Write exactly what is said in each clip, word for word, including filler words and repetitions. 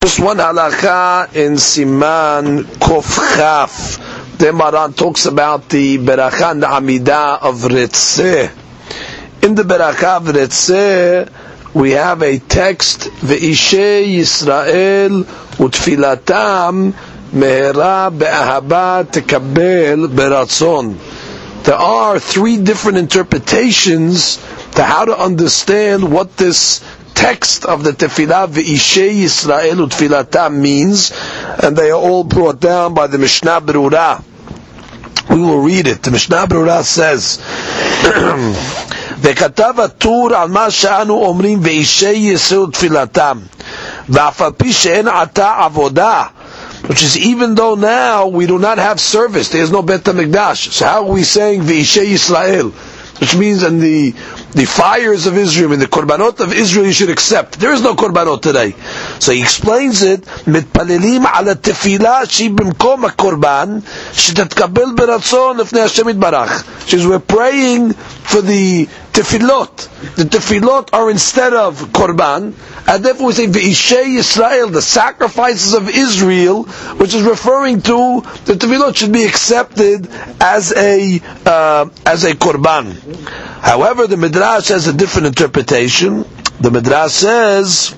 Just one halakha in Siman Kof Chaf. The Maran talks about the Beracha and the Amidah of Ritzeh. In the Beracha of Ritzeh, we have a text, Ve'ishei Yisrael utfilatam mehera be'ahaba tekabel beratzon. There are three different interpretations to how to understand what this text of the Tefillah Ve'ishei Yisrael utfilatam means, and they are all brought down by the Mishnah Berurah. We will read it. The Mishnah Berurah says, וכתב הטור על מה שאנו אומרים ואישי ישראל תפילתם ואף על פי שאין עתה עבודה, which is even though now we do not have service, there is no Bet HaMikdash. So how are we saying ואישי ישראל? Which means in the the fires of Israel, in the korbanot of Israel, you should accept. There is no korbanot today. So he explains it, מתפללים על התפילה שהיא במקום הקורבן, שתתקבל ברצון לפני השם יתברך. Which is we're praying for the tefillot. The tefillot are instead of korban, and therefore we say Ve'ishei Yisrael, the sacrifices of Israel, which is referring to the tefillot should be accepted as a uh, as a korban. However, the Midrash has a different interpretation. The Midrash says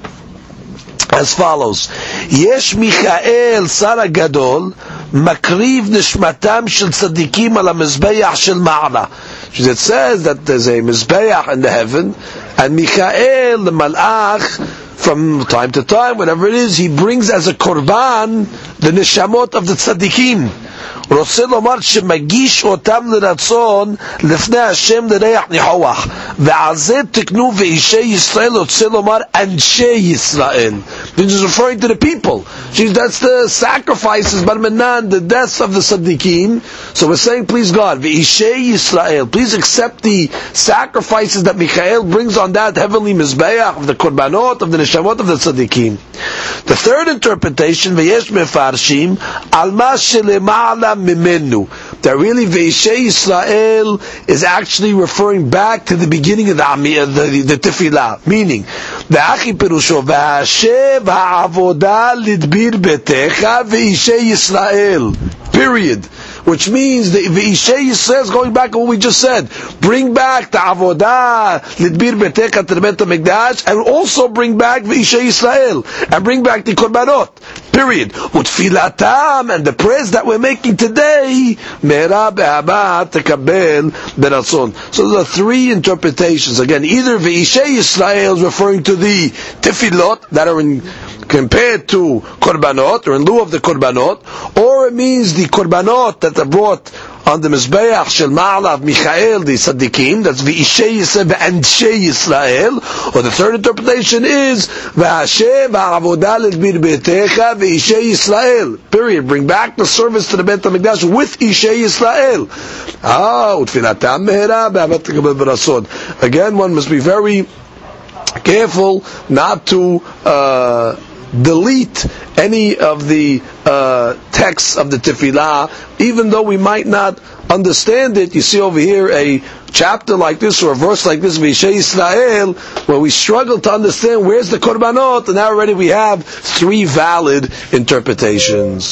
as follows: Yesh Michael Sar Gadol makriv nishmatam shel tzadikim al hamizbeach shel ma'ala. It says that there's a mizbeach in the heaven, and Michael, the malach, from time to time, whatever it is, he brings as a korban the neshamot of the tzadikim. רוצה לומר שמגיש אותם לרצון לפני השם לריח ניחוח, ועל זה תקנו ואישי ישראל, רוצה לומר אנשי ישראל. This is referring to the people. That's the sacrifices, barmenan, the deaths of the tzaddikim. So we're saying, please God, ואישי ישראל, please accept the sacrifices that Michael brings on that heavenly mizbeach of the korbanot, of the neshamot of the tzaddikim. The third interpretation, ויש מפרשים, על מה שלמעלה mimenu, that really Ve'ishei Yisrael is actually referring back to the beginning of the the, the Tefillah, meaning Ve'achi Perusho Ve'ashev ha'avoda lidbir betecha Ve'ishei Yisrael, period. Which means the Ve'ishei Yisrael is going back to what we just said. Bring back the avodah lidbir betecha to the Bet HaMikdash, and also bring back Ve'ishei Yisrael, and bring back the korbanot, period. Utfilatam, and the prayers that we're making today, mehera be'ahaba tekabel beratzon. So there are three interpretations. Again, either Ve'ishei Yisrael is referring to the tefillot that are in compared to korbanot, or in lieu of the korbanot, or it means the korbanot that are brought on the mizbeach shel ma'ala of Michael, the tzaddikim, that's Ve'ishei Yisrael ve'anshei Yisrael. Or the third interpretation is Ve'ashev ha'avodah lidbir betecha Ve'ishei Yisrael, period. Bring back the service to the Bet HaMikdash with Ishei Yisrael. Ah, utfilatam mehera be'ahaba tekabel beratzon. Again, one must be very careful not to uh, delete any of the uh, texts of the Tefillah, even though we might not understand it. You see over here a chapter like this, or a verse like this, Ve'ishei Yisrael, where we struggle to understand where's the korbanot, and now already we have three valid interpretations.